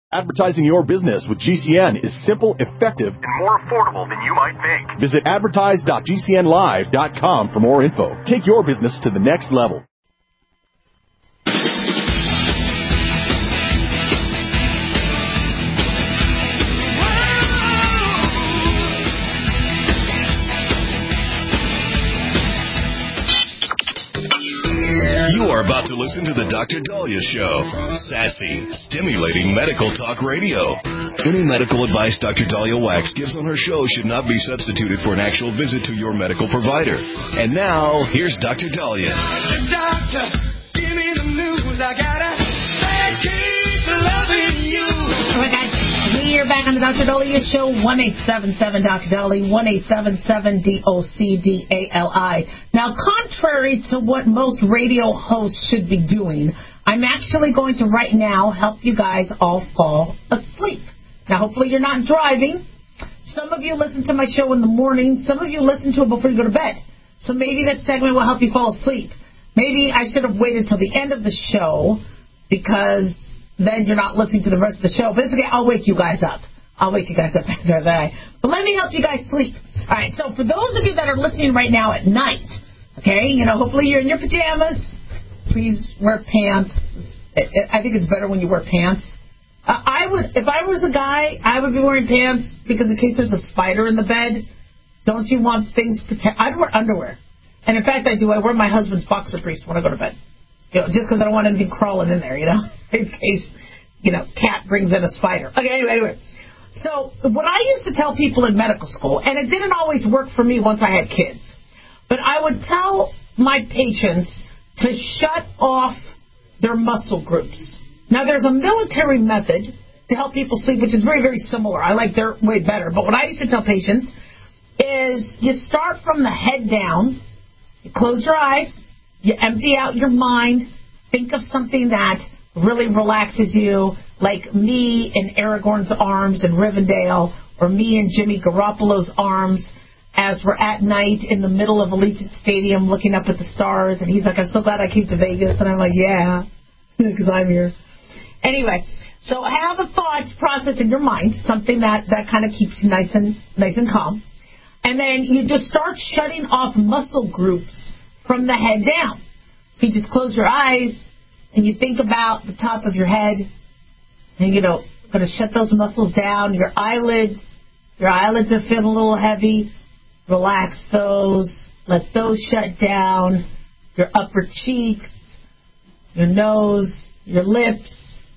Advertising your business with GCN is simple, effective, and more affordable than you might think. Visit advertise.gcnlive.com for more info. Take your business to the next level. You are about to listen to the Dr. Dahlia Show. Sassy, stimulating medical talk radio. Any medical advice Dr. Dahlia Wax gives on her show should not be substituted for an actual visit to your medical provider. And now, here's Dr. Dahlia. Doctor, give me the news. I got a bad case of loving you. All right, guys. We are back on the Dr. Dahlia Show, 1-877-Dr. Dahlia, 1-877-DOCDALI. Now, contrary to what most radio hosts should be doing, I'm actually going to right now help you guys all fall asleep. Now, hopefully you're not driving. Some of you listen to my show in the morning. Some of you listen to it before you go to bed. So maybe this segment will help you fall asleep. Maybe I should have waited till the end of the show because then you're not listening to the rest of the show. But it's okay. I'll wake you guys up. But let me help you guys sleep. All right, so for those of you that are listening right now at night, okay, hopefully you're in your pajamas. Please wear pants. I think it's better when you wear pants. If I was a guy, I would be wearing pants because in case there's a spider in the bed, don't you want things protect? I'd wear underwear. And in fact, I do. I wear my husband's boxer briefs when I go to bed. Just because I don't want anything crawling in there, in case, cat brings in a spider. Okay, anyway. So what I used to tell people in medical school, and it didn't always work for me once I had kids, but I would tell my patients to shut off their muscle groups. Now, there's a military method to help people sleep, which is very, very similar. I like their way better. But what I used to tell patients is you start from the head down, you close your eyes, you empty out your mind, think of something that really relaxes you, like me in Aragorn's arms in Rivendell, or me in Jimmy Garoppolo's arms as we're at night in the middle of Allegiant Stadium looking up at the stars, and he's like, I'm so glad I came to Vegas, and I'm like, yeah, because I'm here. Anyway, so have a thought process in your mind, something that kind of keeps you nice and calm, and then you just start shutting off muscle groups from the head down. So you just close your eyes, and you think about the top of your head, and going to shut those muscles down. Your eyelids are feeling a little heavy. Relax those. Let those shut down. Your upper cheeks, your nose, your lips.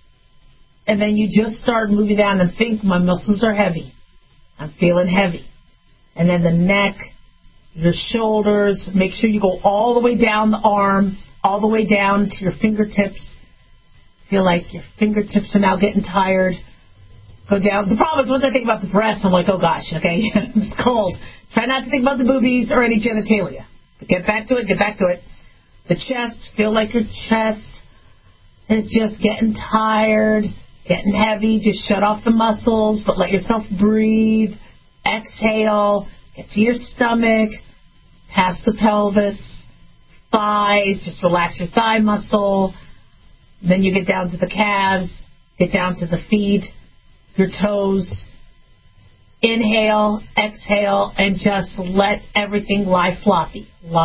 And then you just start moving down and think, my muscles are heavy. I'm feeling heavy. And then the neck, your shoulders. Make sure you go all the way down the arm, all the way down to your fingertips. Feel like your fingertips are now getting tired. Go down. The problem is once I think about the breasts, I'm like, oh gosh, okay, it's cold. Try not to think about the boobies or any genitalia. But get back to it. The chest, feel like your chest is just getting tired, getting heavy. Just shut off the muscles, but let yourself breathe. Exhale. Get to your stomach. Past the pelvis. Thighs. Just relax your thigh muscle. Then you get down to the calves. Get down to the feet. Your toes. Inhale, exhale, and just let everything lie floppy.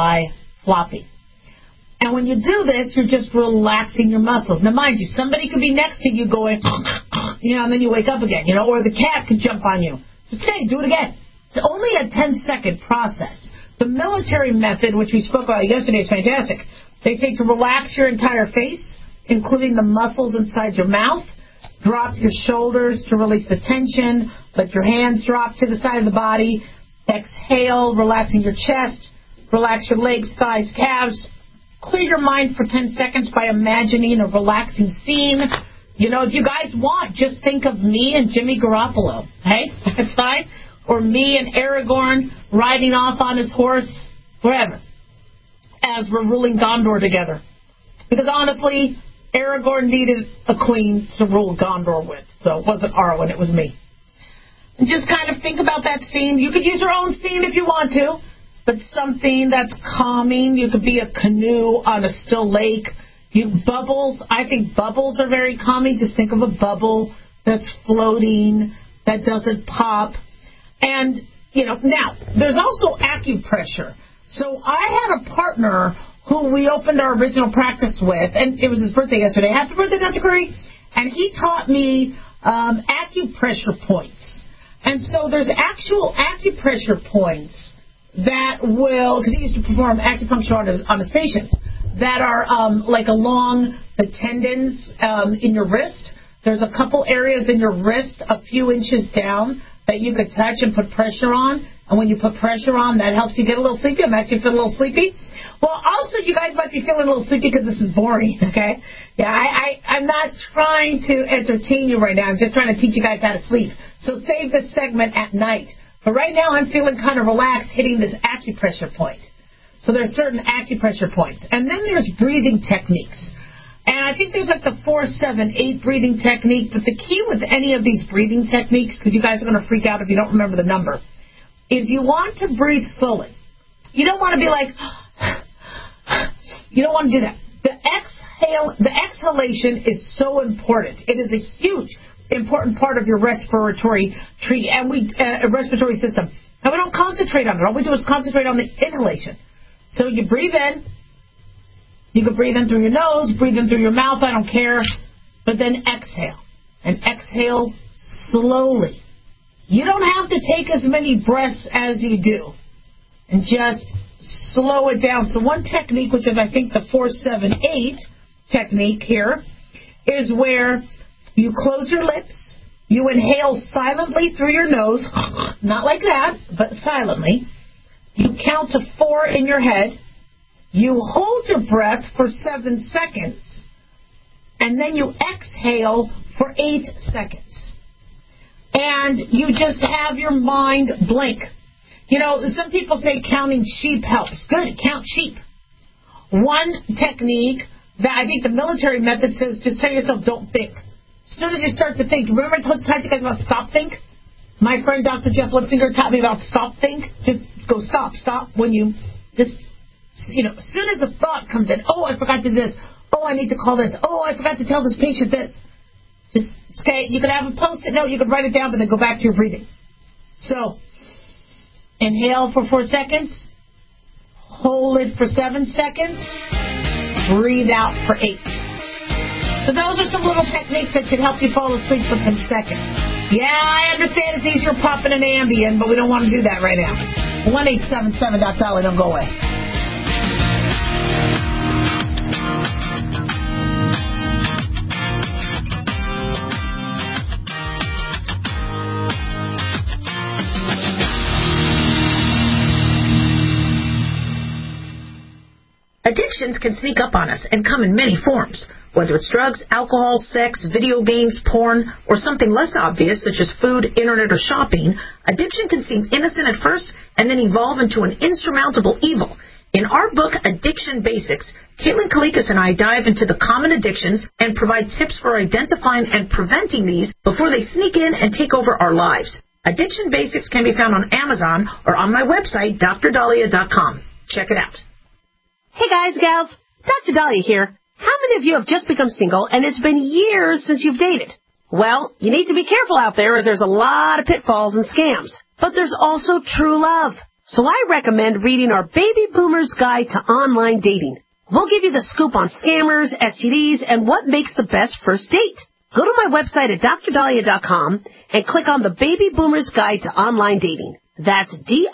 And when you do this, you're just relaxing your muscles. Now, mind you, somebody could be next to you going, and then you wake up again, or the cat could jump on you. Just okay, do it again. It's only a 10-second process. The military method, which we spoke about yesterday, is fantastic. They say to relax your entire face, including the muscles inside your mouth. Drop your shoulders to release the tension. Let your hands drop to the side of the body. Exhale, relaxing your chest. Relax your legs, thighs, calves. Clear your mind for 10 seconds by imagining a relaxing scene. If you guys want, just think of me and Jimmy Garoppolo. Hey, that's fine. Or me and Aragorn riding off on his horse, wherever, as we're ruling Gondor together. Because honestly, Aragorn needed a queen to rule Gondor with. So it wasn't Arwen, it was me. And just kind of think about that scene. You could use your own scene if you want to, but something that's calming. You could be a canoe on a still lake. Bubbles, I think bubbles are very calming. Just think of a bubble that's floating, that doesn't pop. And, now, there's also acupressure. So I had a partner who we opened our original practice with, and it was his birthday yesterday. Happy birthday, Dr. Curry. And he taught me acupressure points. And so there's actual acupressure points that will, because he used to perform acupuncture on his patients, that are like along the tendons in your wrist. There's a couple areas in your wrist a few inches down that you could touch and put pressure on. And when you put pressure on, that helps you get a little sleepy. I'm actually feeling a little sleepy. Well, also, you guys might be feeling a little sleepy because this is boring, okay? Yeah, I'm not trying to entertain you right now. I'm just trying to teach you guys how to sleep. So save this segment at night. But right now, I'm feeling kind of relaxed hitting this acupressure point. So there's certain acupressure points. And then there's breathing techniques. And I think there's like the 4-7-8 breathing technique. But the key with any of these breathing techniques, because you guys are going to freak out if you don't remember the number, is you want to breathe slowly. You don't want to be like... You don't want to do that. The exhalation is so important. It is a huge, important part of your respiratory respiratory system. And we don't concentrate on it. All we do is concentrate on the inhalation. So you breathe in. You can breathe in through your nose, breathe in through your mouth, I don't care. But then exhale. And exhale slowly. You don't have to take as many breaths as you do. And just slow it down. So one technique, which is I think the 4-7-8 technique here, is where you close your lips, you inhale silently through your nose, not like that, but silently. You count to 4 in your head. You hold your breath for 7 seconds, and then you exhale for 8 seconds. And you just have your mind blank. Some people say counting sheep helps. Good, count sheep. One technique that I think the military method says, just tell yourself, don't think. As soon as you start to think, remember I told you guys about stop think? My friend Dr. Jeff Litzinger taught me about stop think. Just go stop when you just, as soon as a thought comes in, oh, I forgot to do this. Oh, I need to call this. Oh, I forgot to tell this patient this. Just, okay, you could have a post-it note, you could write it down, but then go back to your breathing. So, inhale for 4 seconds. Hold it for 7 seconds. Breathe out for 8. So those are some little techniques that should help you fall asleep within seconds. Yeah, I understand it's easier popping an Ambien, but we don't want to do that right now. 1-877-DOC-DOLLY, don't go away. Addictions can sneak up on us and come in many forms. Whether it's drugs, alcohol, sex, video games, porn, or something less obvious such as food, internet, or shopping, addiction can seem innocent at first and then evolve into an insurmountable evil. In our book, Addiction Basics, Caitlin Kalikas and I dive into the common addictions and provide tips for identifying and preventing these before they sneak in and take over our lives. Addiction Basics can be found on Amazon or on my website, DrDahlia.com. Check it out. Hey guys, gals, Dr. Dahlia here. How many of you have just become single and it's been years since you've dated? Well, you need to be careful out there as there's a lot of pitfalls and scams. But there's also true love. So I recommend reading our Baby Boomer's Guide to Online Dating. We'll give you the scoop on scammers, STDs, and what makes the best first date. Go to my website at DrDahlia.com and click on the Baby Boomer's Guide to Online Dating. That's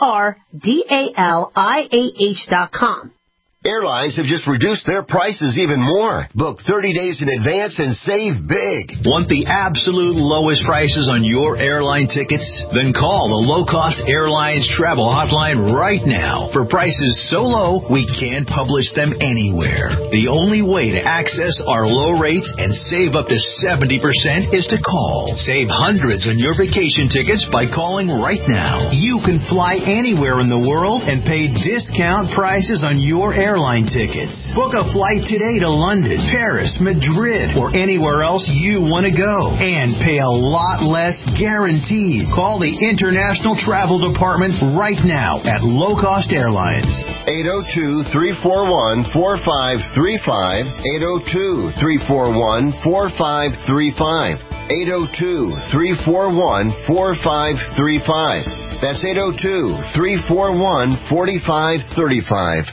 DrDahlia.com. Airlines have just reduced their prices even more. Book 30 days in advance and save big. Want the absolute lowest prices on your airline tickets? Then call the Low Cost Airlines Travel Hotline right now. For prices so low, we can't publish them anywhere. The only way to access our low rates and save up to 70% is to call. Save hundreds on your vacation tickets by calling right now. You can fly anywhere in the world and pay discount prices on your airline tickets. Book a flight today to London, Paris, Madrid, or anywhere else you want to go and pay a lot less guaranteed. Call the International Travel Department right now at Low Cost Airlines. 802-341-4535. 802-341-4535. 802-341-4535. That's 802-341-4535.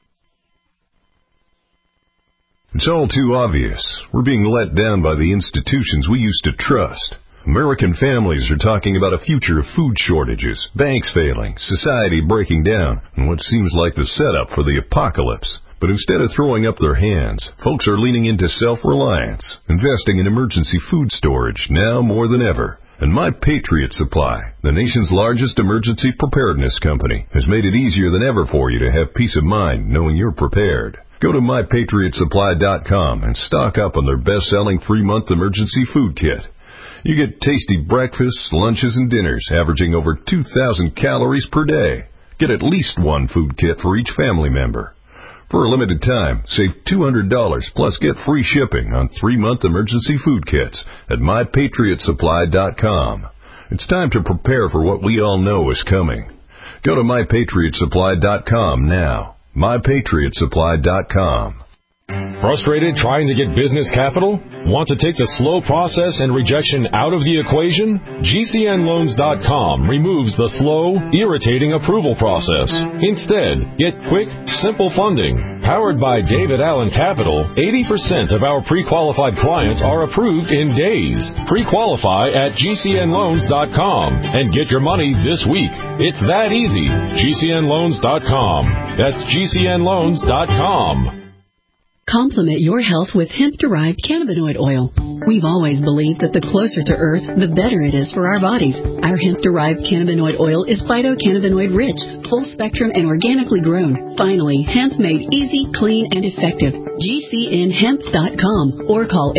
It's all too obvious. We're being let down by the institutions we used to trust. American families are talking about a future of food shortages, banks failing, society breaking down, and what seems like the setup for the apocalypse. But instead of throwing up their hands, folks are leaning into self-reliance, investing in emergency food storage now more than ever. And My Patriot Supply, the nation's largest emergency preparedness company, has made it easier than ever for you to have peace of mind knowing you're prepared. Go to MyPatriotSupply.com and stock up on their best-selling 3-month emergency food kit. You get tasty breakfasts, lunches, and dinners averaging over 2,000 calories per day. Get at least one food kit for each family member. For a limited time, save $200 plus get free shipping on 3-month emergency food kits at MyPatriotSupply.com. It's time to prepare for what we all know is coming. Go to MyPatriotSupply.com now. MyPatriotSupply.com. Frustrated trying to get business capital? Want to take the slow process and rejection out of the equation? GCNLoans.com removes the slow, irritating approval process. Instead, get quick, simple funding. Powered by David Allen Capital, 80% of our pre-qualified clients are approved in days. Pre-qualify at GCNLoans.com and get your money this week. It's that easy. GCNLoans.com. That's GCNLoans.com. Complement your health with hemp-derived cannabinoid oil. We've always believed that the closer to Earth, the better it is for our bodies. Our hemp-derived cannabinoid oil is phytocannabinoid-rich, full-spectrum, and organically grown. Finally, hemp made easy, clean, and effective. GCNHemp.com or call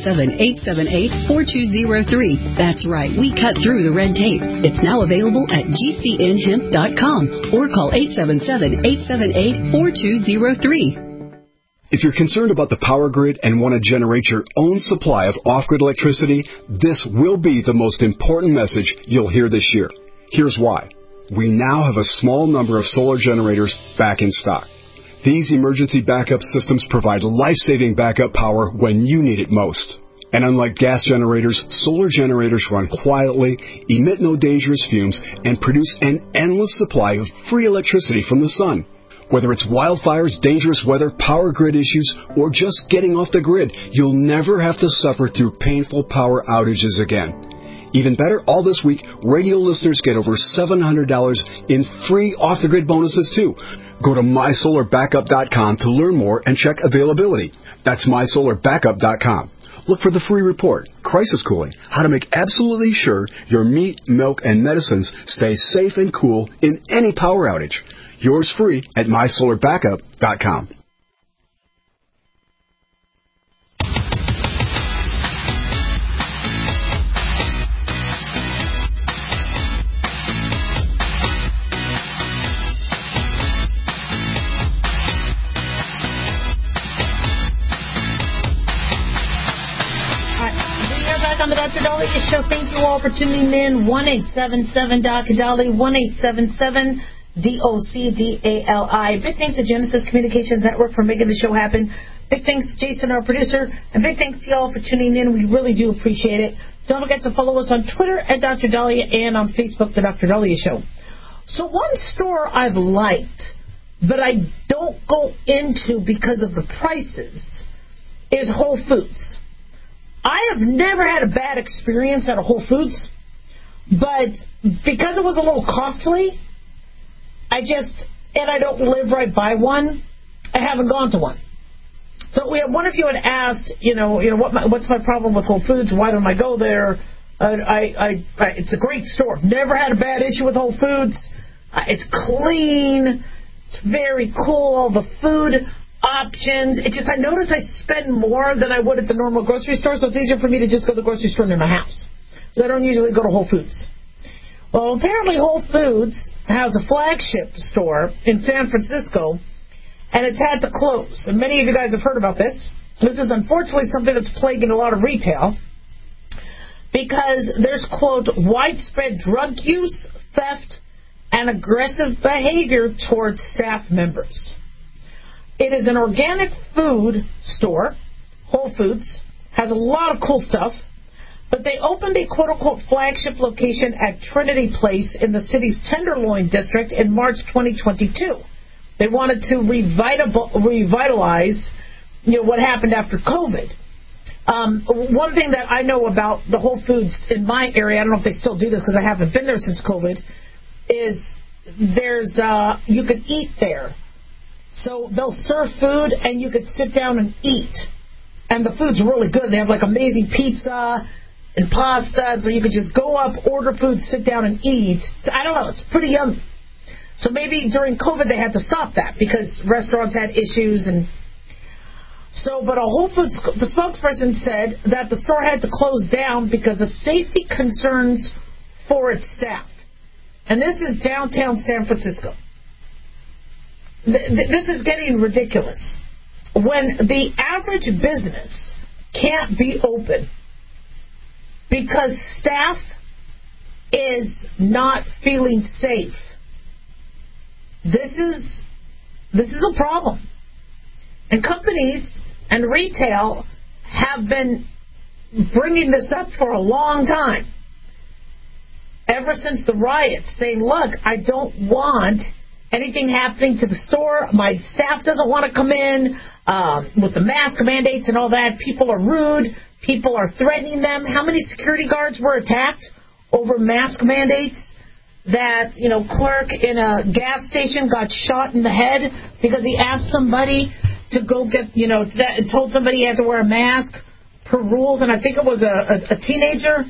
877-878-4203. That's right, we cut through the red tape. It's now available at GCNHemp.com or call 877-878-4203. If you're concerned about the power grid and want to generate your own supply of off-grid electricity, this will be the most important message you'll hear this year. Here's why. We now have a small number of solar generators back in stock. These emergency backup systems provide life-saving backup power when you need it most. And unlike gas generators, solar generators run quietly, emit no dangerous fumes, and produce an endless supply of free electricity from the sun. Whether it's wildfires, dangerous weather, power grid issues, or just getting off the grid, you'll never have to suffer through painful power outages again. Even better, all this week, radio listeners get over $700 in free off-the-grid bonuses, too. Go to MySolarBackup.com to learn more and check availability. That's MySolarBackup.com. Look for the free report, Crisis Cooling, how to make absolutely sure your meat, milk, and medicines stay safe and cool in any power outage. Yours free at MySolarBackup.com. On the Dr. Dahlia Show. Thank you all for tuning in. 1-877-Dr. 1-877-DOCDALI. Big thanks to Genesis Communications Network for making the show happen. Big thanks to Jason, our producer. And big thanks to y'all for tuning in. We really do appreciate it. Don't forget to follow us on Twitter at Dr. Dahlia and on Facebook, The Dr. Dahlia Show. So one store I've liked, but I don't go into because of the prices, is Whole Foods. I have never had a bad experience at a Whole Foods, but because it was a little costly, I don't live right by one, I haven't gone to one. So one of you had asked, what's my problem with Whole Foods? Why don't I go there? It's a great store. Never had a bad issue with Whole Foods. It's clean. It's very cool. All the food options. I notice I spend more than I would at the normal grocery store, so it's easier for me to just go to the grocery store near my house. So I don't usually go to Whole Foods. Well, apparently Whole Foods has a flagship store in San Francisco, and it's had to close. And many of you guys have heard about this. This is unfortunately something that's plaguing a lot of retail because there's, quote, widespread drug use, theft, and aggressive behavior towards staff members. It is an organic food store. Whole Foods has a lot of cool stuff. But they opened a quote-unquote flagship location at Trinity Place in the city's Tenderloin district in March 2022. They wanted to revitalize, what happened after COVID. One thing that I know about the Whole Foods in my area, I don't know if they still do this because I haven't been there since COVID, is you could eat there. So they'll serve food and you could sit down and eat. And the food's really good. They have like amazing pizza and pasta. So you could just go up, order food, sit down and eat. So, I don't know. It's pretty yummy. So maybe during COVID they had to stop that because restaurants had issues. But a Whole Foods spokesperson said that the store had to close down because of safety concerns for its staff. And this is downtown San Francisco. This is getting ridiculous. When the average business can't be open because staff is not feeling safe, this is a problem. And companies and retail have been bringing this up for a long time. Ever since the riots, saying, look, I don't want anything happening to the store. My staff doesn't want to come in with the mask mandates and all that. People are rude. People are threatening them. How many security guards were attacked over mask mandates? That, clerk in a gas station got shot in the head because he asked somebody to go get, told somebody he had to wear a mask per rules, and I think it was a teenager.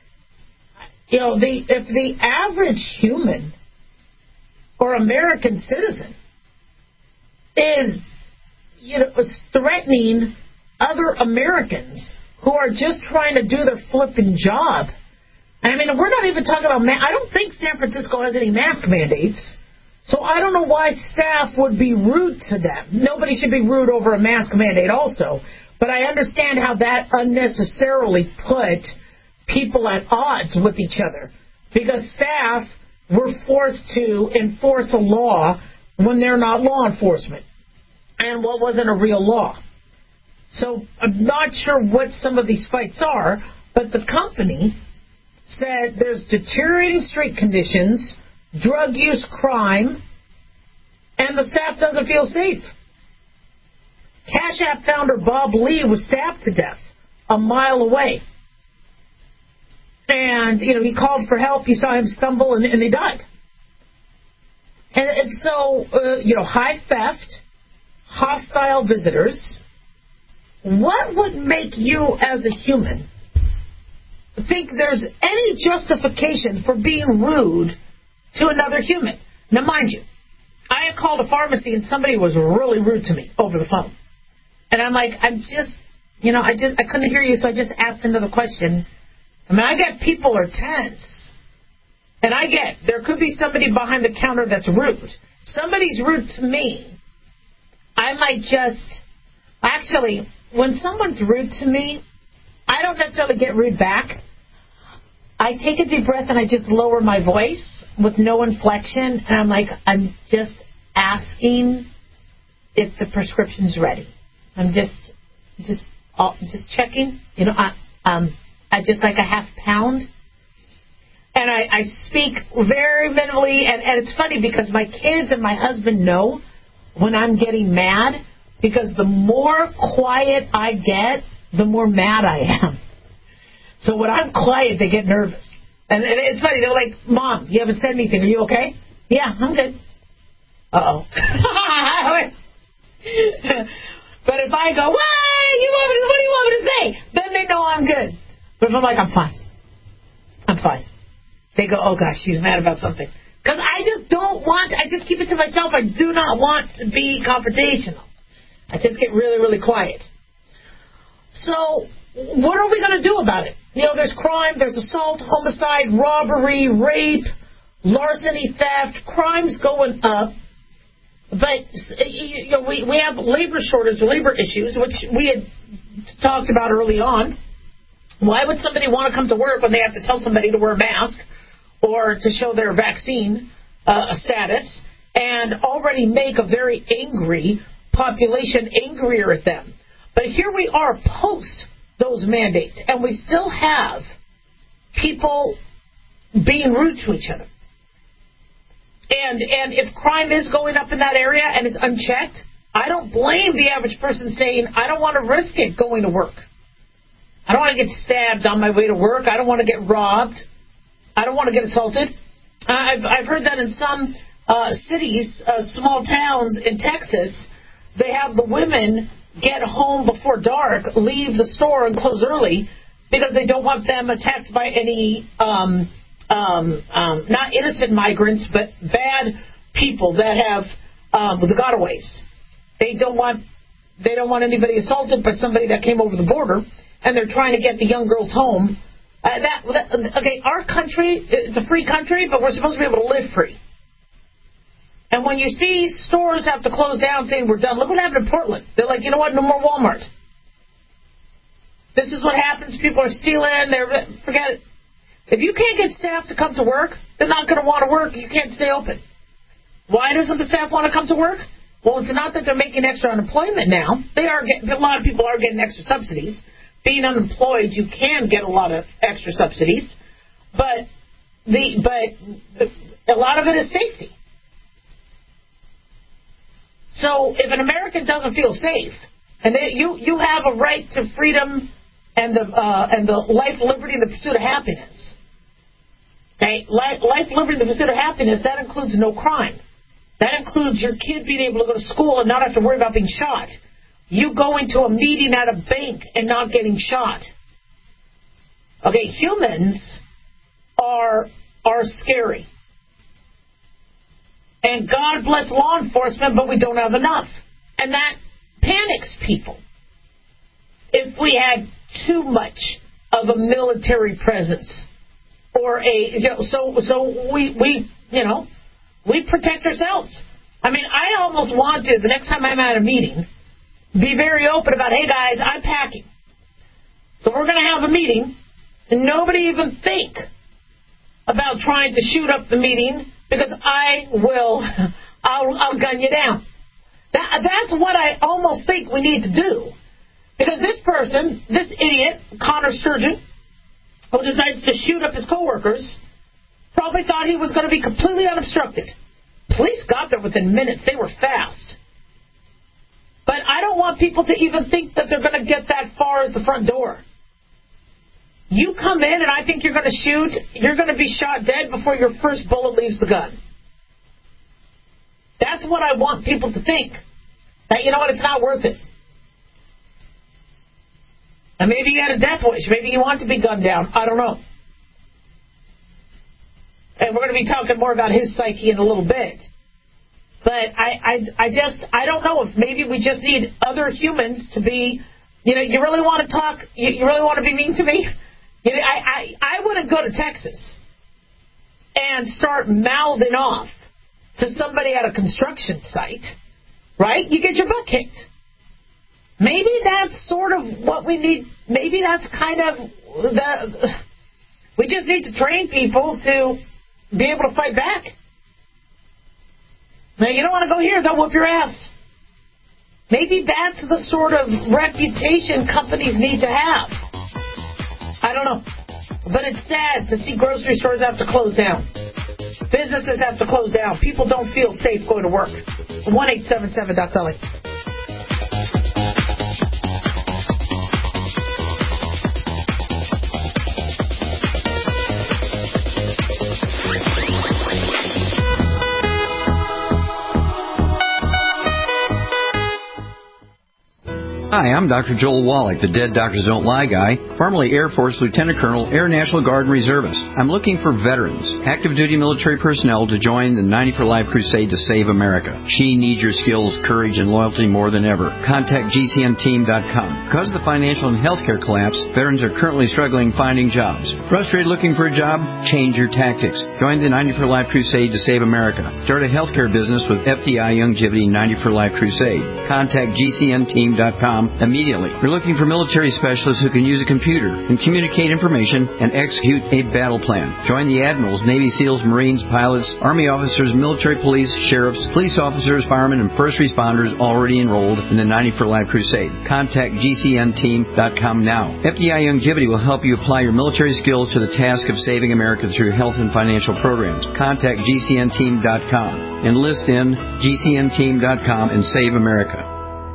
If the average human or American citizen is threatening other Americans who are just trying to do their flipping job. I mean, we're not even talking about I don't think San Francisco has any mask mandates, so I don't know why staff would be rude to them. Nobody should be rude over a mask mandate also, but I understand how that unnecessarily put people at odds with each other because staff were forced to enforce a law when they're not law enforcement and what wasn't a real law. So I'm not sure what some of these fights are, but the company said there's deteriorating street conditions, drug use, crime, and the staff doesn't feel safe. Cash App founder Bob Lee was stabbed to death a mile away. And, he called for help. He saw him stumble, and he died. And so, high theft, hostile visitors. What would make you as a human think there's any justification for being rude to another human? Now, mind you, I had called a pharmacy, and somebody was really rude to me over the phone. And I'm like, I couldn't hear you, so I just asked another question. I mean, I get people are tense. And there could be somebody behind the counter that's rude. Somebody's rude to me. I might actually, when someone's rude to me, I don't necessarily get rude back. I take a deep breath and I just lower my voice with no inflection. And I'm like, I'm just asking if the prescription's ready. I'm just checking. I just like a half pound. And I speak very minimally. And it's funny because my kids and my husband know when I'm getting mad because the more quiet I get, the more mad I am. So when I'm quiet, they get nervous. And it's funny. They're like, Mom, you haven't said anything. Are you okay? Yeah, I'm good. Uh-oh. But if I go, what do you want me to say? Then they know I'm good. But if I'm like, I'm fine. They go, oh, gosh, she's mad about something. Because I just keep it to myself. I do not want to be confrontational. I just get really, really quiet. So what are we going to do about it? There's crime, there's assault, homicide, robbery, rape, larceny, theft. Crime's going up. But we have labor shortage, labor issues, which we had talked about early on. Why would somebody want to come to work when they have to tell somebody to wear a mask or to show their vaccine status and already make a very angry population angrier at them? But here we are post those mandates. And we still have people being rude to each other. And if crime is going up in that area and it's unchecked, I don't blame the average person saying, I don't want to risk it going to work. I don't want to get stabbed on my way to work. I don't want to get robbed. I don't want to get assaulted. I've heard that in some cities, small towns in Texas, they have the women get home before dark, leave the store and close early because they don't want them attacked by any not innocent migrants, but bad people that have the gotaways. They don't want anybody assaulted by somebody that came over the border, and they're trying to get the young girls home. Okay, our country, it's a free country, but we're supposed to be able to live free. And when you see stores have to close down saying we're done, look what happened in Portland. They're like, you know what, no more Walmart. This is what happens. People are stealing. Forget it. If you can't get staff to come to work, they're not going to want to work. You can't stay open. Why doesn't the staff want to come to work? Well, it's not that they're making extra unemployment now. A lot of people are getting extra subsidies. Being unemployed, you can get a lot of extra subsidies, but a lot of it is safety. So if an American doesn't feel safe, and you have a right to freedom and the life, liberty, and the pursuit of happiness. Okay, life, liberty, and the pursuit of happiness, that includes no crime. That includes your kid being able to go to school and not have to worry about being shot. You going to a meeting at a bank and not getting shot. Okay, humans are scary. And God bless law enforcement, but we don't have enough. And that panics people. If we had too much of a military presence, or we protect ourselves. I mean, I almost want to, the next time I'm at a meeting, be very open about, hey guys, I'm packing. So we're going to have a meeting, and nobody even think about trying to shoot up the meeting, because I'll gun you down. That's what I almost think we need to do. Because this person, this idiot, Connor Sturgeon, who decides to shoot up his coworkers, probably thought he was going to be completely unobstructed. Police got there within minutes. They were fast. But I don't want people to even think that they're going to get that far as the front door. You come in and I think you're going to shoot, you're going to be shot dead before your first bullet leaves the gun. That's what I want people to think. That, you know what, it's not worth it. And maybe you had a death wish. Maybe you want to be gunned down. I don't know. And we're going to be talking more about his psyche in a little bit. But I don't know if maybe we just need other humans to be, you really want to talk, you really want to be mean to me? I wouldn't go to Texas and start mouthing off to somebody at a construction site, right? You get your butt kicked. Maybe that's sort of what we need. Maybe that's kind of we just need to train people to be able to fight back. Now, you don't want to go here, they'll whoop your ass. Maybe that's the sort of reputation companies need to have. I don't know. But it's sad to see grocery stores have to close down. Businesses have to close down. People don't feel safe going to work. 1-877-DOC-DOLLY. Hi, I'm Dr. Joel Wallach, the Dead Doctors Don't Lie guy, formerly Air Force Lieutenant Colonel, Air National Guard Reservist. I'm looking for veterans, active duty military personnel to join the 90 for Life crusade to save America. She needs your skills, courage, and loyalty more than ever. Contact GCNteam.com. Because of the financial and healthcare collapse, veterans are currently struggling finding jobs. Frustrated looking for a job? Change your tactics. Join the 90 for Life crusade to save America. Start a healthcare business with FDI Longevity 90 for Life crusade. Contact GCNteam.com home immediately. We're looking for military specialists who can use a computer and communicate information and execute a battle plan. Join the admirals, Navy SEALs, Marines, pilots, Army officers, military police, sheriffs, police officers, firemen, and first responders already enrolled in the 90 for Life Crusade. Contact GCNteam.com now. FDI Longevity will help you apply your military skills to the task of saving America through health and financial programs. Contact GCNteam.com. Enlist in GCNteam.com and save America.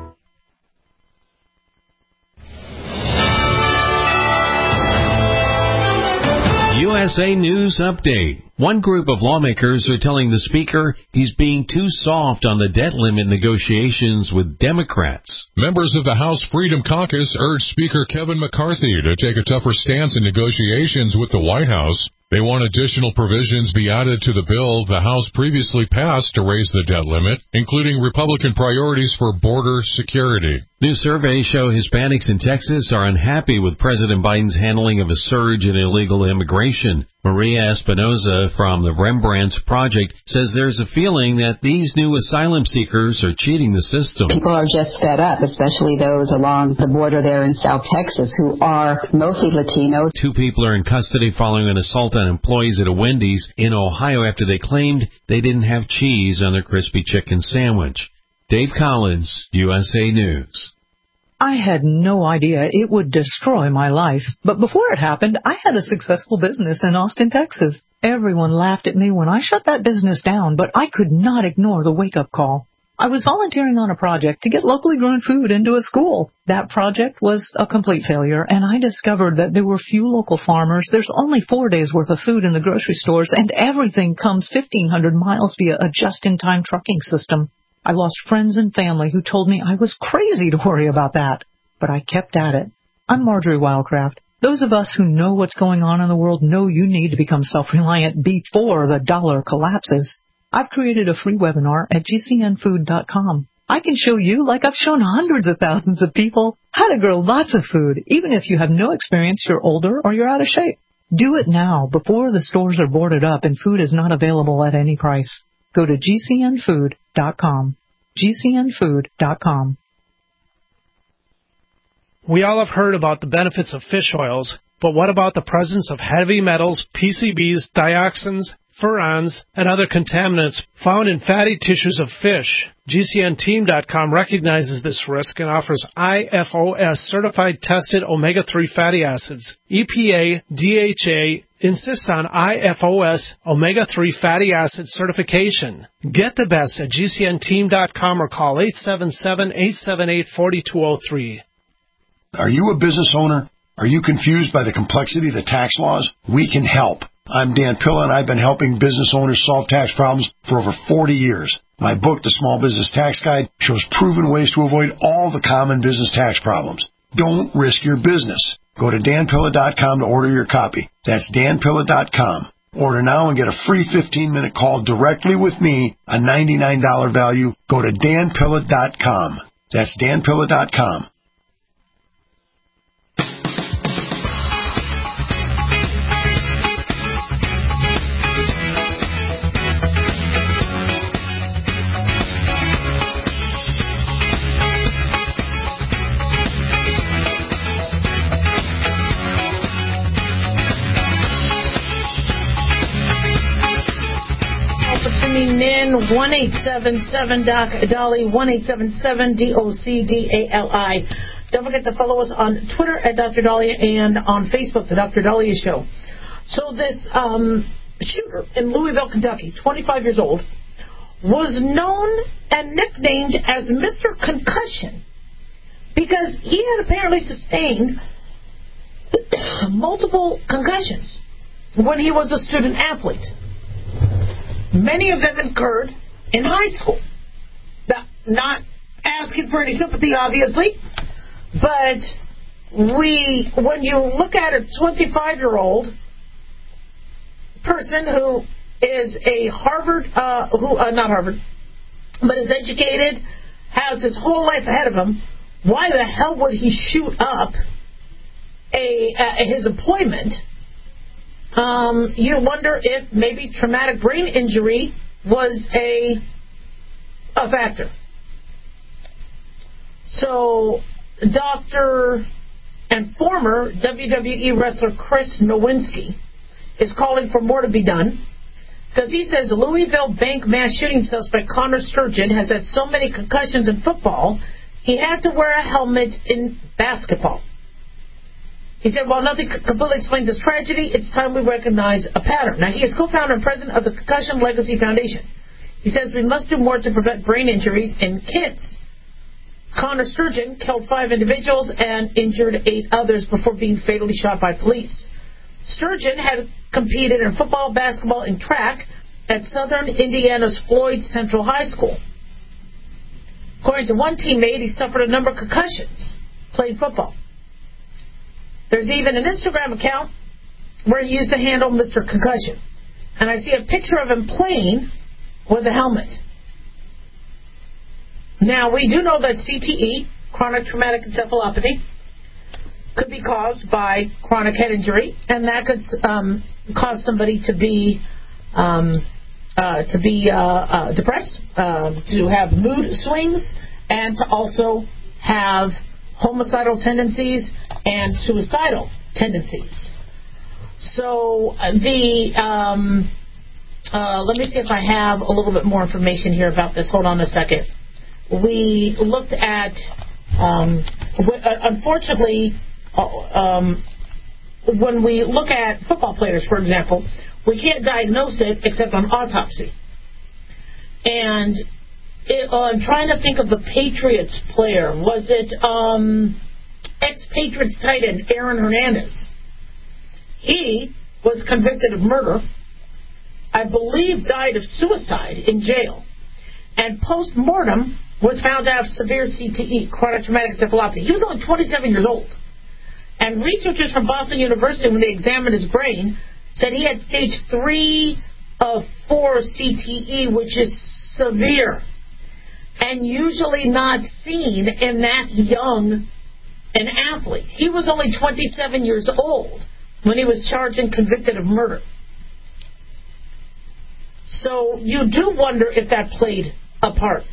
USA News Update. One group of lawmakers are telling the Speaker he's being too soft on the debt limit negotiations with Democrats. Members of the House Freedom Caucus urged Speaker Kevin McCarthy to take a tougher stance in negotiations with the White House. They want additional provisions be added to the bill the House previously passed to raise the debt limit, including Republican priorities for border security. New surveys show Hispanics in Texas are unhappy with President Biden's handling of a surge in illegal immigration. Maria Espinoza from the Rembrandts Project says there's a feeling that these new asylum seekers are cheating the system. People are just fed up, especially those along the border there in South Texas who are mostly Latinos. 2 people are in custody following an assault on employees at a Wendy's in Ohio after they claimed they didn't have cheese on their crispy chicken sandwich. Dave Collins, USA News. I had no idea it would destroy my life, but before it happened, I had a successful business in Austin, Texas. Everyone laughed at me when I shut that business down, but I could not ignore the wake-up call. I was volunteering on a project to get locally grown food into a school. That project was a complete failure, and I discovered that there were few local farmers. There's only 4 days' worth of food in the grocery stores, and everything comes 1,500 miles via a just-in-time trucking system. I lost friends and family who told me I was crazy to worry about that, but I kept at it. I'm Marjorie Wildcraft. Those of us who know what's going on in the world know you need to become self-reliant before the dollar collapses. I've created a free webinar at GCNfood.com. I can show you, like I've shown hundreds of thousands of people, how to grow lots of food, even if you have no experience, you're older, or you're out of shape. Do it now, before the stores are boarded up and food is not available at any price. Go to GCNfood.com. GCNfood.com. We all have heard about the benefits of fish oils, but what about the presence of heavy metals, PCBs, dioxins, furans, and other contaminants found in fatty tissues of fish? GCNteam.com recognizes this risk and offers IFOS certified tested omega-3 fatty acids. EPA, DHA insists on IFOS omega-3 fatty acid certification. Get the best at GCNteam.com or call 877-878-4203. Are you a business owner? Are you confused by the complexity of the tax laws? We can help. I'm Dan Pilla, and I've been helping business owners solve tax problems for over 40 years. My book, The Small Business Tax Guide, shows proven ways to avoid all the common business tax problems. Don't risk your business. Go to danpilla.com to order your copy. That's danpilla.com. Order now and get a free 15-minute call directly with me, a $99 value. Go to danpilla.com. That's danpilla.com. In 1-877-DOC-DOLLY, 1-877-DOC-DALI. Don't forget to follow us on Twitter at Dr. Dahlia and on Facebook, The Dr. Dahlia Show. So this shooter in Louisville, Kentucky, 25 years old, was known and nicknamed as Mr. Concussion because he had apparently sustained multiple concussions when he was a student athlete. Many of them occurred in high school. Not asking for any sympathy, obviously, but when you look at a 25-year-old person who is a Harvard, not Harvard, but is educated, has his whole life ahead of him, why the hell would he shoot up his employment? You wonder if maybe traumatic brain injury was a factor. So Dr. and former WWE wrestler Chris Nowinski is calling for more to be done because he says the Louisville bank mass shooting suspect Connor Sturgeon has had so many concussions in football, he had to wear a helmet in basketball. He said, while nothing completely explains this tragedy, it's time we recognize a pattern. Now, he is co-founder and president of the Concussion Legacy Foundation. He says we must do more to prevent brain injuries in kids. Connor Sturgeon killed 5 individuals and injured 8 others before being fatally shot by police. Sturgeon had competed in football, basketball, and track at Southern Indiana's Floyd Central High School. According to one teammate, he suffered a number of concussions playing football. There's even an Instagram account where he used the handle Mr. Concussion. And I see a picture of him playing with a helmet. Now, we do know that CTE, chronic traumatic encephalopathy, could be caused by chronic head injury, and that could cause somebody to be depressed, to have mood swings, and to also have homicidal tendencies and suicidal tendencies. So let me see if I have a little bit more information here about this. Hold on a second. We looked at, unfortunately, when we look at football players, for example, we can't diagnose it except on autopsy. And I'm trying to think of the Patriots player. Was it ex-Patriots tight end Aaron Hernandez? He was convicted of murder. I believe died of suicide in jail. And post-mortem was found to have severe CTE, chronic traumatic encephalopathy. He was only 27 years old. And researchers from Boston University, when they examined his brain, said he had stage 3 of 4 CTE, which is severe and usually not seen in that young an athlete. He was only 27 years old when he was charged and convicted of murder. So you do wonder if that played a part.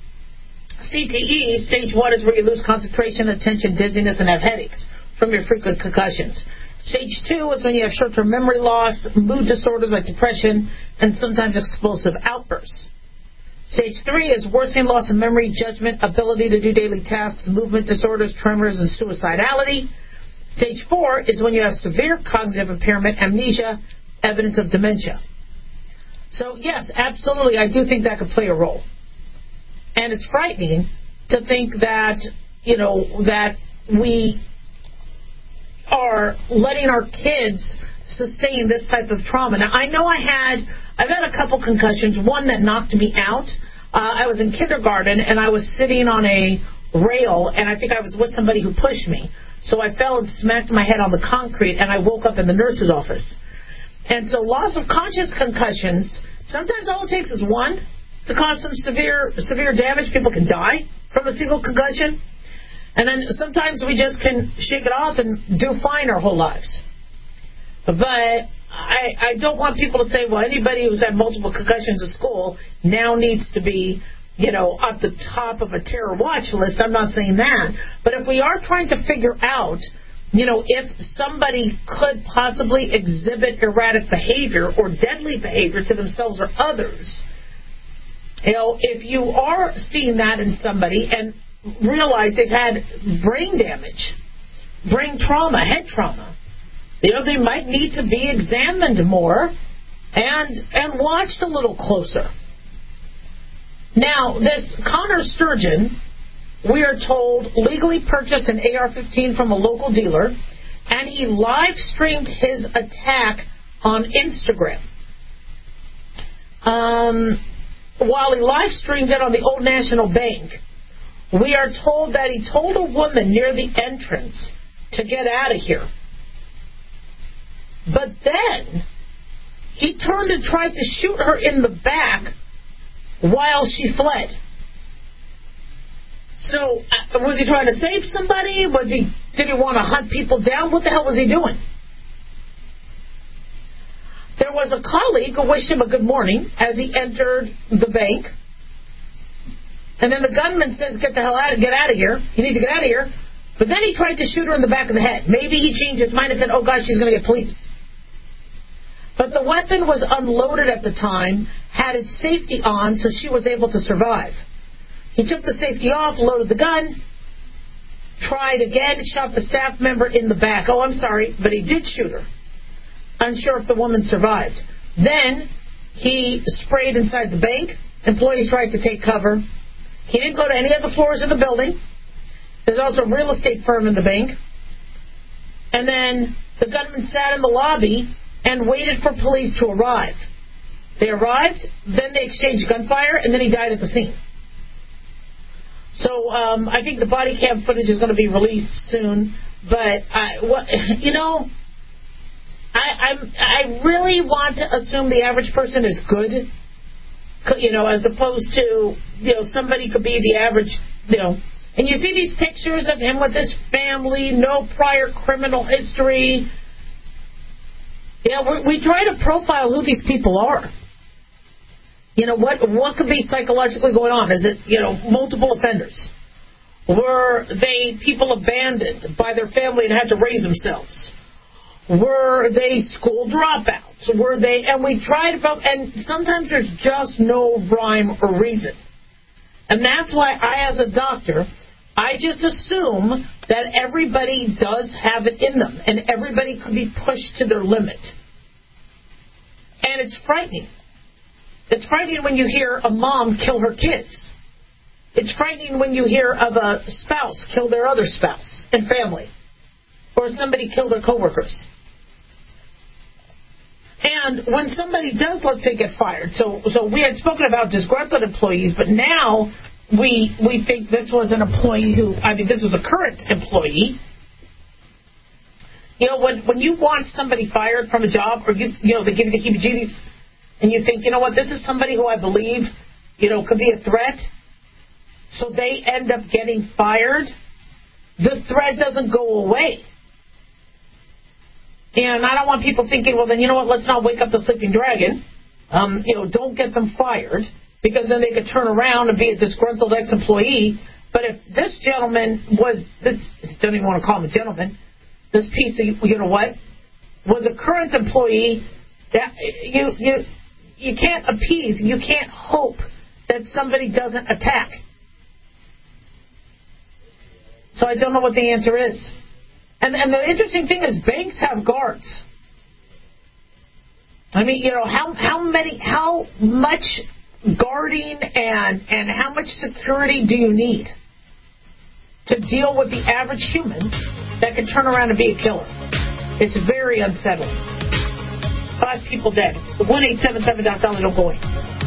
CTE, stage 1, is where you lose concentration, attention, dizziness, and have headaches from your frequent concussions. Stage 2 is when you have short-term memory loss, mood disorders like depression, and sometimes explosive outbursts. Stage 3 is worsening loss of memory, judgment, ability to do daily tasks, movement disorders, tremors, and suicidality. Stage 4 is when you have severe cognitive impairment, amnesia, evidence of dementia. So, yes, absolutely, I do think that could play a role. And it's frightening to think that, that we are letting our kids sustain this type of trauma. Now, I know I've had a couple concussions, one that knocked me out. I was in kindergarten, and I was sitting on a rail, and I think I was with somebody who pushed me. So I fell and smacked my head on the concrete, and I woke up in the nurse's office. And so loss of conscious concussions, sometimes all it takes is one to cause some severe damage. People can die from a single concussion. And then sometimes we just can shake it off and do fine our whole lives. But I don't want people to say, well, anybody who's had multiple concussions at school now needs to be, at the top of a terror watch list. I'm not saying that. But if we are trying to figure out, if somebody could possibly exhibit erratic behavior or deadly behavior to themselves or others, if you are seeing that in somebody and realize they've had brain damage, brain trauma, head trauma, they might need to be examined more and watched a little closer. Now, this Connor Sturgeon, we are told, legally purchased an AR-15 from a local dealer, and he live-streamed his attack on Instagram. While he live-streamed it on the Old National Bank, we are told that he told a woman near the entrance to get out of here. But then he turned and tried to shoot her in the back while she fled. So, was he trying to save somebody? Did he want to hunt people down? What the hell was he doing? There was a colleague who wished him a good morning as he entered the bank. And then the gunman says, get out of here. You need to get out of here. But then he tried to shoot her in the back of the head. Maybe he changed his mind and said, oh, gosh, she's going to get police. But the weapon was unloaded at the time, had its safety on, so she was able to survive. He took the safety off, loaded the gun, tried again, shot the staff member in the back. Oh, I'm sorry, but he did shoot her. Unsure if the woman survived. Then he sprayed inside the bank. Employees tried to take cover. He didn't go to any of the floors of the building. There's also a real estate firm in the bank. And then the gunman sat in the lobby and waited for police to arrive. They arrived, then they exchanged gunfire, and then he died at the scene. So I think the body cam footage is going to be released soon. But, I really want to assume the average person is good, as opposed to, somebody could be the average, And you see these pictures of him with his family, no prior criminal history. We try to profile who these people are. What could be psychologically going on? Is it, multiple offenders? Were they people abandoned by their family and had to raise themselves? Were they school dropouts? And we try to, and sometimes there's just no rhyme or reason. And that's why I, as a doctor, I just assume that everybody does have it in them, and everybody could be pushed to their limit. And it's frightening. It's frightening when you hear a mom kill her kids. It's frightening when you hear of a spouse kill their other spouse and family, or somebody kill their coworkers. And when somebody does, let's say, get fired, so we had spoken about disgruntled employees, but now we think this was an employee this was a current employee. When you want somebody fired from a job, or they give you the heebie-jeebies, and you think, this is somebody who I believe, could be a threat, so they end up getting fired, the threat doesn't go away. And I don't want people thinking, well, then, let's not wake up the sleeping dragon. Don't get them fired, because then they could turn around and be a disgruntled ex-employee. But if this gentleman don't even want to call him a gentleman, this piece of, was a current employee, that you can't appease, you can't hope that somebody doesn't attack. So I don't know what the answer is. And the interesting thing is, banks have guards. I mean, how much guarding and how much security do you need to deal with the average human that can turn around and be a killer? It's very unsettling. 5 people dead. 1-877-DOC-DOLLAR, don't go away.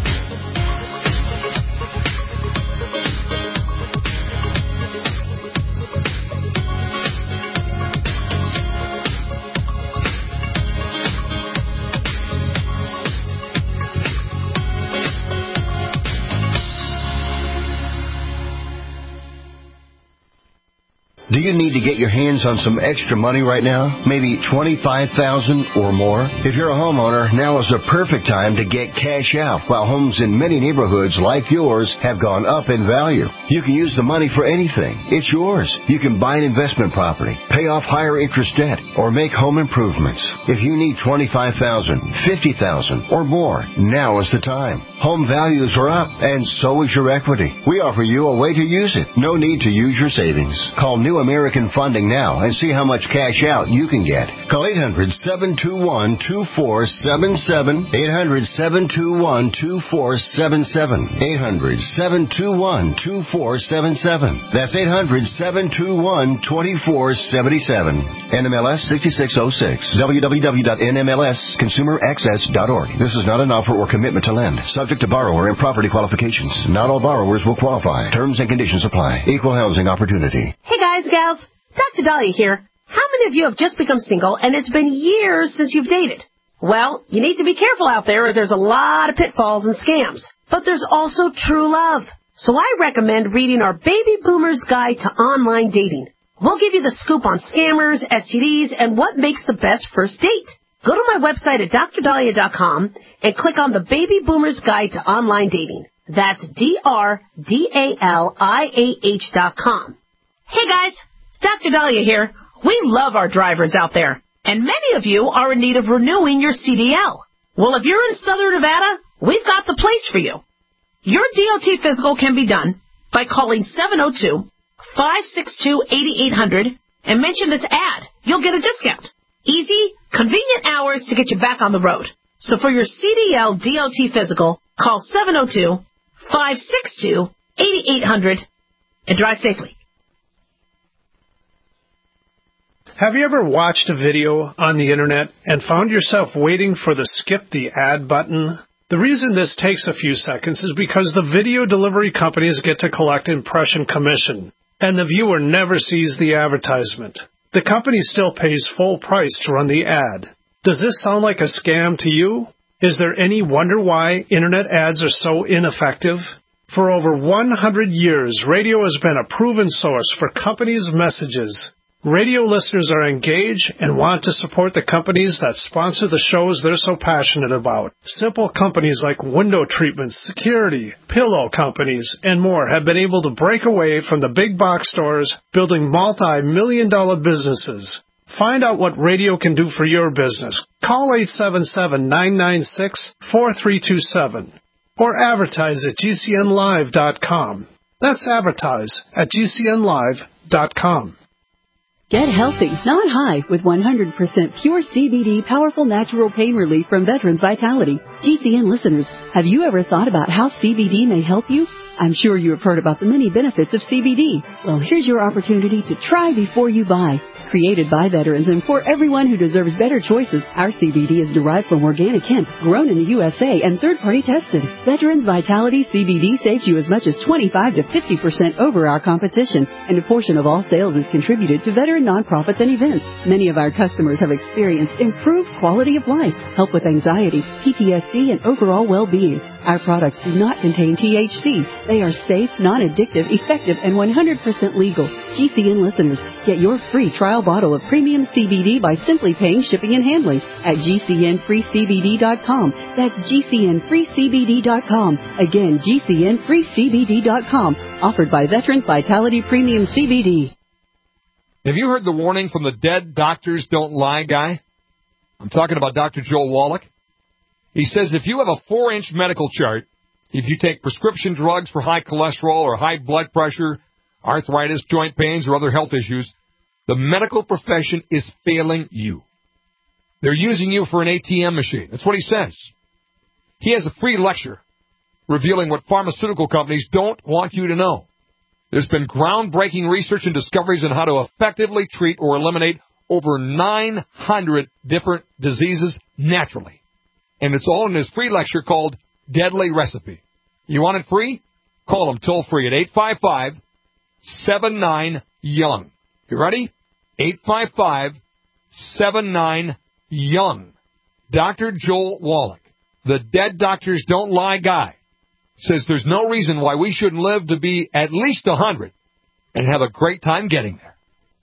Do you need to get your hands on some extra money right now? Maybe $25,000 or more? If you're a homeowner, now is the perfect time to get cash out while homes in many neighborhoods like yours have gone up in value. You can use the money for anything. It's yours. You can buy an investment property, pay off higher interest debt, or make home improvements. If you need $25,000, $50,000 or more, now is the time. Home values are up, and so is your equity. We offer you a way to use it. No need to use your savings. Call New American Funding now and see how much cash out you can get. Call 800-721-2477. 800-721-2477. 800-721-2477. That's 800-721-2477. NMLS 6606. www.nmlsconsumeraccess.org. This is not an offer or commitment to lend. Subject to borrower and property qualifications. Not all borrowers will qualify. Terms and conditions apply. Equal housing opportunity. Hey guys, gals, Dr. Dahlia here. How many of you have just become single and it's been years since you've dated? Well, you need to be careful out there as there's a lot of pitfalls and scams. But there's also true love. So I recommend reading our Baby Boomer's Guide to Online Dating. We'll give you the scoop on scammers, STDs, and what makes the best first date. Go to my website at drdahlia.com and click on the Baby Boomer's Guide to Online Dating. That's DRDALIAH.com. Hey guys, Dr. Dahlia here. We love our drivers out there, and many of you are in need of renewing your CDL. Well, if you're in Southern Nevada, we've got the place for you. Your DOT physical can be done by calling 702-562-8800 and mention this ad. You'll get a discount. Easy, convenient hours to get you back on the road. So for your CDL DOT physical, call 702-562-8800 and drive safely. Have you ever watched a video on the internet and found yourself waiting for the skip the ad button? The reason this takes a few seconds is because the video delivery companies get to collect impression commission, and the viewer never sees the advertisement. The company still pays full price to run the ad. Does this sound like a scam to you? Is there any wonder why internet ads are so ineffective? For over 100 years, radio has been a proven source for companies' messages. Radio listeners are engaged and want to support the companies that sponsor the shows they're so passionate about. Simple companies like window treatments, security, pillow companies, and more have been able to break away from the big box stores, building multi-million-dollar businesses. Find out what radio can do for your business. Call 877-996-4327 or advertise at GCNlive.com. That's advertise at GCNlive.com. Get healthy, not high, with 100% pure CBD powerful natural pain relief from Veterans Vitality. GCN listeners, have you ever thought about how CBD may help you? I'm sure you have heard about the many benefits of CBD. Well, here's your opportunity to try before you buy. Created by veterans and for everyone who deserves better choices, our CBD is derived from organic hemp, grown in the USA, and third-party tested. Veterans Vitality CBD saves you as much as 25 to 50% over our competition, and a portion of all sales is contributed to veteran nonprofits and events. Many of our customers have experienced improved quality of life, help with anxiety, PTSD, and overall well-being. Our products do not contain THC. They are safe, non-addictive, effective, and 100% legal. GCN listeners, get your free trial bottle of premium CBD by simply paying shipping and handling at GCNFreeCBD.com. That's GCNFreeCBD.com. Again, GCNFreeCBD.com. Offered by Veterans Vitality Premium CBD. Have you heard the warning from the Dead Doctors Don't Lie guy? I'm talking about Dr. Joel Wallach. He says if you have a 4-inch medical chart, if you take prescription drugs for high cholesterol or high blood pressure, arthritis, joint pains, or other health issues, the medical profession is failing you. They're using you for an ATM machine. That's what he says. He has a free lecture revealing what pharmaceutical companies don't want you to know. There's been groundbreaking research and discoveries on how to effectively treat or eliminate over 900 different diseases naturally. And it's all in his free lecture called Deadly Recipe. You want it free? Call him toll-free at 855-79-YOUNG. You ready? 855-79-YOUNG. Dr. Joel Wallach, the Dead Doctors Don't Lie guy, says there's no reason why we shouldn't live to be at least 100 and have a great time getting there.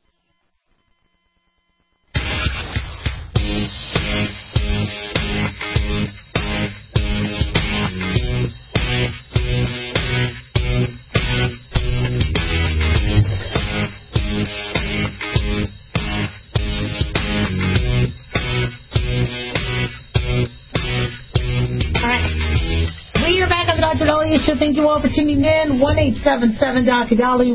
Dr. Dahlia Show. Thank you all for tuning in. 1-877-Dr. Dahlia,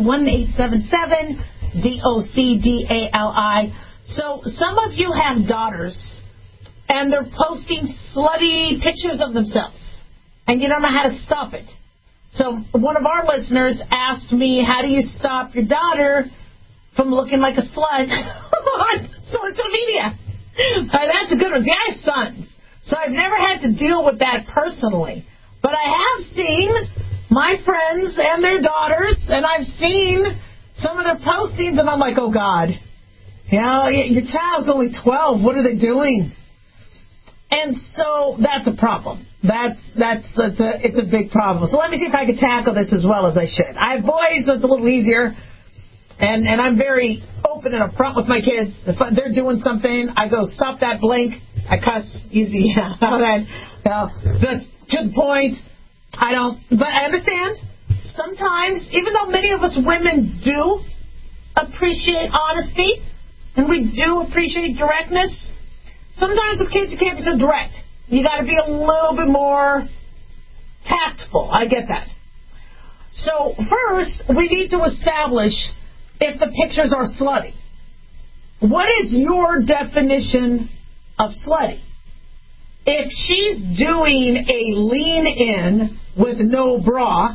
1-877-DOCDALI. So some of you have daughters, and they're posting slutty pictures of themselves, and you don't know how to stop it. So one of our listeners asked me, how do you stop your daughter from looking like a slut on social media? That's a good one. See, I have sons, so I've never had to deal with that personally. But I have seen my friends and their daughters, and I've seen some of their postings, and I'm like, oh, God. You know, your child's only 12. What are they doing? And so that's a problem. It's a big problem. So let me see if I can tackle this as well as I should. I have boys, so it's a little easier. And I'm very open and upfront with my kids. If they're doing something, I go, stop that, blink. I cuss easy. Just to the point. But I understand. Sometimes, even though many of us women do, appreciate honesty, and we do appreciate directness. Sometimes with kids, you can't be so direct. You got to be a little bit more tactful. I get that. So first, we need to establish if the pictures are slutty. What is your definition of slutty? If she's doing a lean-in with no bra,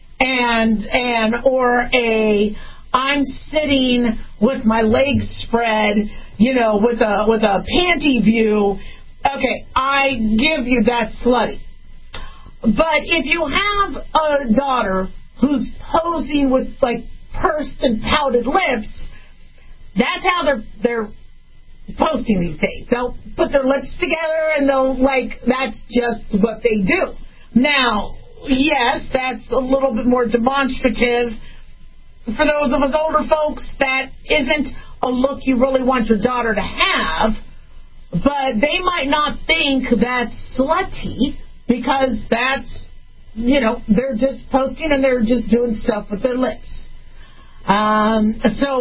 or I'm sitting with my legs spread, with a panty view, okay, I give you that slutty. But if you have a daughter who's posing with like pursed and pouted lips, that's how they're posting these days. They'll put their lips together and that's just what they do. Now, yes, that's a little bit more demonstrative. For those of us older folks, that isn't a look you really want your daughter to have, but they might not think that's slutty because that's, they're just posting and they're just doing stuff with their lips. One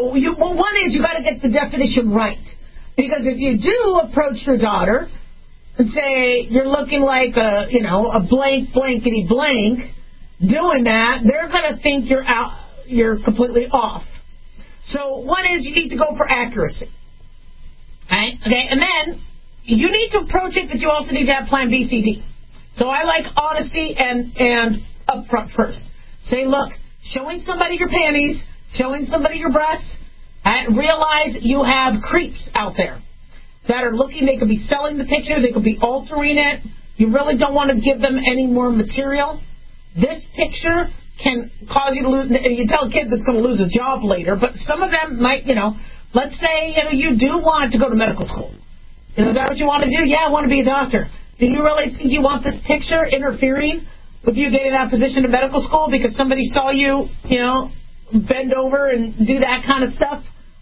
is you got to get the definition right. Because if you do approach your daughter and say you're looking like a blank blankety blank, doing that, they're going to think you're completely off. So one is you need to go for accuracy. Right? Okay, and then you need to approach it, but you also need to have plan B, C, D. So I like honesty and upfront first. Say, look, showing somebody your panties, showing somebody your breasts, and realize you have creeps out there that are looking. They could be selling the picture. They could be altering it. You really don't want to give them any more material. This picture can cause you to lose. You tell a kid that's going to lose a job later, but some of them might, let's say, you do want to go to medical school. Is that what you want to do? Yeah, I want to be a doctor. Do you really think you want this picture interfering with you getting that position in medical school because somebody saw you, bend over and do that kind of stuff?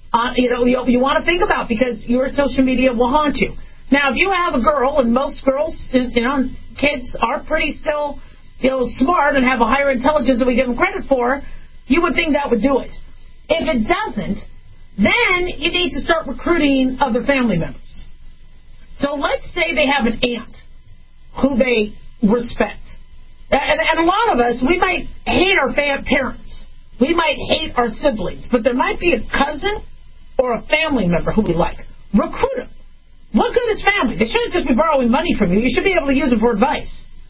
You want to think about, because your social media will haunt you. Now, if you have a girl, and most girls, kids are pretty still, smart and have a higher intelligence than we give them credit for, you would think that would do it. If it doesn't, then you need to start recruiting other family members. So let's say they have an aunt who they respect. And a lot of us, we might hate our parents. We might hate our siblings, but there might be a cousin or a family member who we like. Recruit them. What good is family? They shouldn't just be borrowing money from you. You should be able to use it for advice.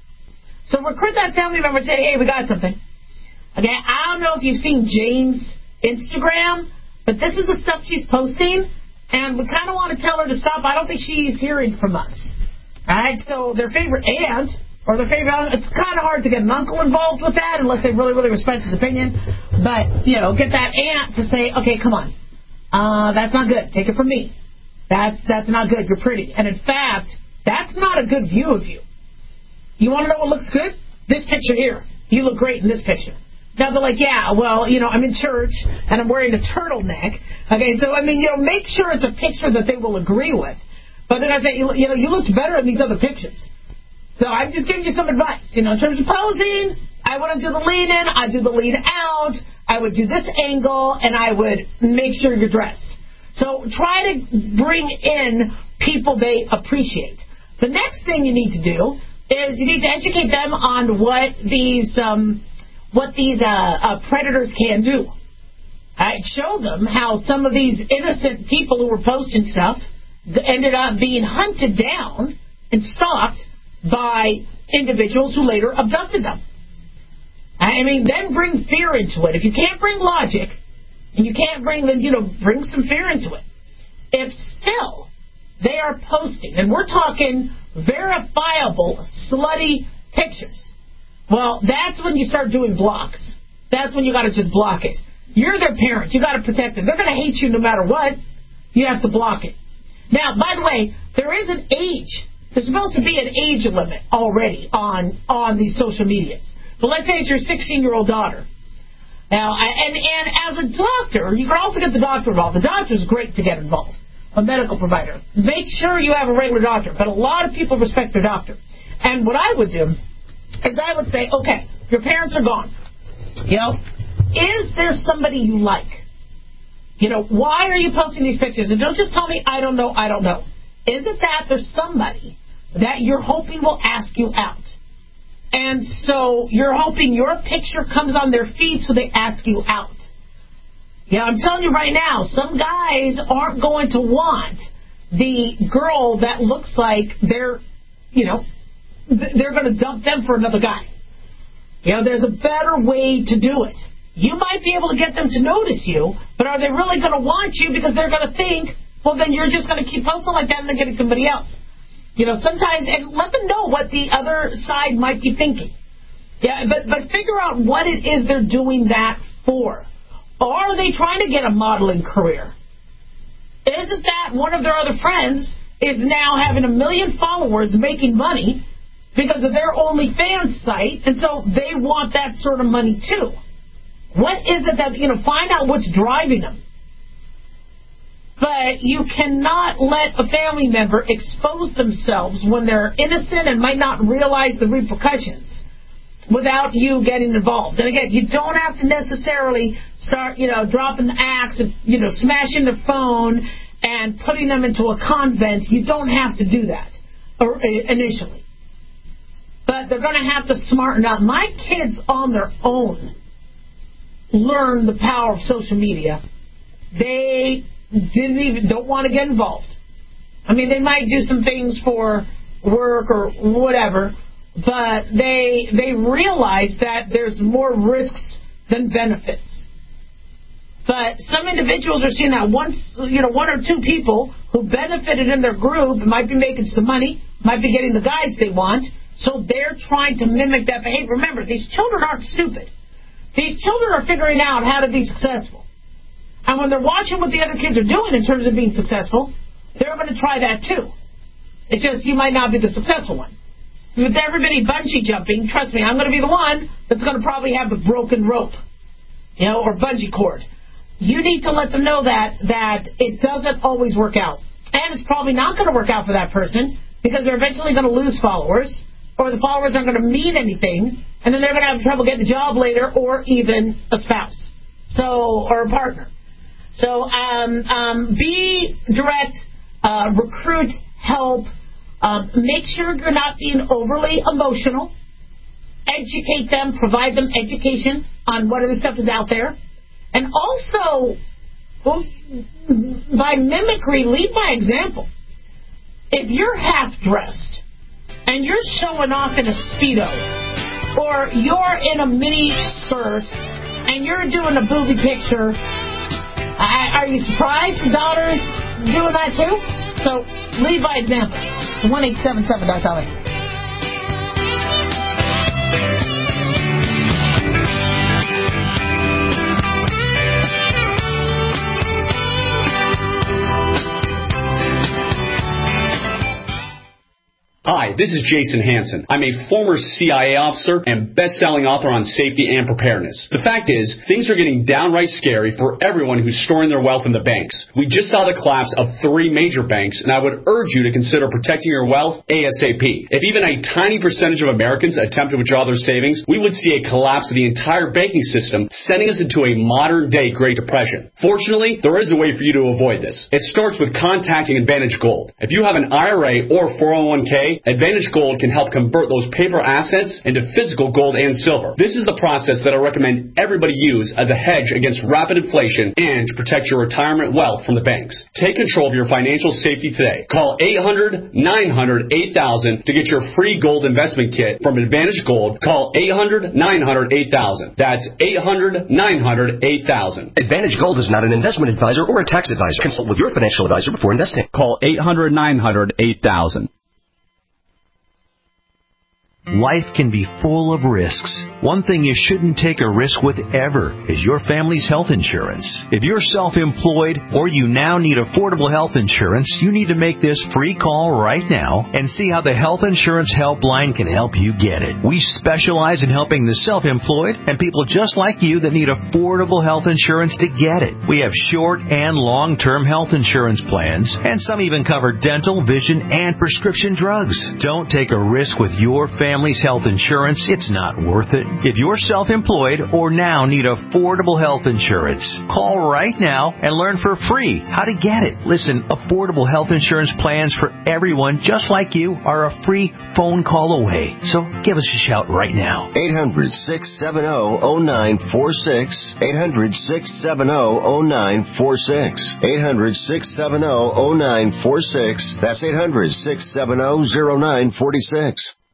So recruit that family member and say, hey, we got something. Okay, I don't know if you've seen Jane's Instagram, but this is the stuff she's posting, and we kind of want to tell her to stop. I don't think she's hearing from us. All right, so their favorite aunt or their favorite aunt, it's kind of hard to get an uncle involved with that unless they really, really respect his opinion. But, get that aunt to say, okay, come on. That's not good. Take it from me. That's not good. You're pretty. And in fact, that's not a good view of you. You want to know what looks good? This picture here. You look great in this picture. Now they're like, yeah, well, I'm in church and I'm wearing a turtleneck. Okay, so make sure it's a picture that they will agree with. But then I say, you looked better in these other pictures. So I'm just giving you some advice. In terms of posing, I wouldn't do the lean in. I do the lean out. I would do this angle, and I would make sure you're dressed. So try to bring in people they appreciate. The next thing you need to do is you need to educate them on what these predators can do. Right? Show them how some of these innocent people who were posting stuff ended up being hunted down and stalked by individuals who later abducted them. Then bring fear into it. If you can't bring logic, and you can't bring some fear into it. If still they are posting, and we're talking verifiable slutty pictures, well, that's when you start doing blocks. That's when you got to just block it. You're their parent. You got to protect them. They're going to hate you no matter what. You have to block it. Now, by the way, there is an age. There's supposed to be an age limit already on these social medias. But let's say it's your 16-year-old daughter. Now, and as a doctor, you can also get the doctor involved. The doctor's great to get involved. A medical provider. Make sure you have a regular doctor. But a lot of people respect their doctor. And what I would do is I would say, okay, your parents are gone. Is there somebody you like? Why are you posting these pictures? And don't just tell me, I don't know. Is it that there's somebody that you're hoping will ask you out? And so you're hoping your picture comes on their feed so they ask you out. Yeah, I'm telling you right now, some guys aren't going to want the girl that looks like they're going to dump them for another guy. There's a better way to do it. You might be able to get them to notice you, but are they really going to want you because they're going to think, well, then you're just going to keep posting like that and then getting somebody else. Sometimes, and let them know what the other side might be thinking. Yeah, but figure out what it is they're doing that for. Are they trying to get a modeling career? Is it that one of their other friends is now having 1 million followers making money because of their OnlyFans site, and so they want that sort of money too? What is it that, find out what's driving them. But you cannot let a family member expose themselves when they're innocent and might not realize the repercussions without you getting involved. And again, you don't have to necessarily start, dropping the axe and, smashing their phone and putting them into a convent. You don't have to do that initially. But they're going to have to smarten up. My kids on their own learn the power of social media. They don't want to get involved. I mean, they might do some things for work or whatever, but they realize that there's more risks than benefits. But some individuals are seeing that one or two people who benefited in their group might be making some money, might be getting the guys they want, so they're trying to mimic that behavior. Remember, these children aren't stupid. These children are figuring out how to be successful. And when they're watching what the other kids are doing in terms of being successful, they're going to try that too. It's just you might not be the successful one. With everybody bungee jumping, trust me, I'm going to be the one that's going to probably have the broken rope, or bungee cord. You need to let them know that it doesn't always work out. And it's probably not going to work out for that person because they're eventually going to lose followers, or the followers aren't going to mean anything, and then they're going to have trouble getting a job later, or even a spouse, or a partner. So be direct, recruit, help, make sure you're not being overly emotional, educate them, provide them education on what other stuff is out there, and also, by mimicry, lead by example. If you're half-dressed, and you're showing off in a Speedo, or you're in a mini skirt, and you're doing a booby picture, are you surprised your daughter's doing that too? So, lead by example. 1-877-DOC-LA. Hi, this is Jason Hansen. I'm a former CIA officer and best-selling author on safety and preparedness. The fact is, things are getting downright scary for everyone who's storing their wealth in the banks. We just saw the collapse of 3 major banks, and I would urge you to consider protecting your wealth ASAP. If even a tiny percentage of Americans attempt to withdraw their savings, we would see a collapse of the entire banking system, sending us into a modern-day Great Depression. Fortunately, there is a way for you to avoid this. It starts with contacting Advantage Gold. If you have an IRA or 401k, Advantage Gold can help convert those paper assets into physical gold and silver. This is the process that I recommend everybody use as a hedge against rapid inflation and to protect your retirement wealth from the banks. Take control of your financial safety today. Call 800-900-8000 to get your free gold investment kit from Advantage Gold. Call 800-900-8000. That's 800-900-8000. Advantage Gold is not an investment advisor or a tax advisor. Consult with your financial advisor before investing. Call 800-900-8000. Life can be full of risks. One thing you shouldn't take a risk with ever is your family's health insurance. If you're self-employed or you now need affordable health insurance, you need to make this free call right now and see how the Health Insurance Helpline can help you get it. We specialize in helping the self-employed and people just like you that need affordable health insurance to get it. We have short and long-term health insurance plans, and some even cover dental, vision, and prescription drugs. Don't take a risk with your family family's health insurance, it's not worth it. If you're self-employed or now need affordable health insurance, call right now and learn for free how to get it. Listen, affordable health insurance plans for everyone just like you are a free phone call away. So give us a shout right now. 800-670-0946. 800-670-0946. 800-670-0946. That's 800-670-0946.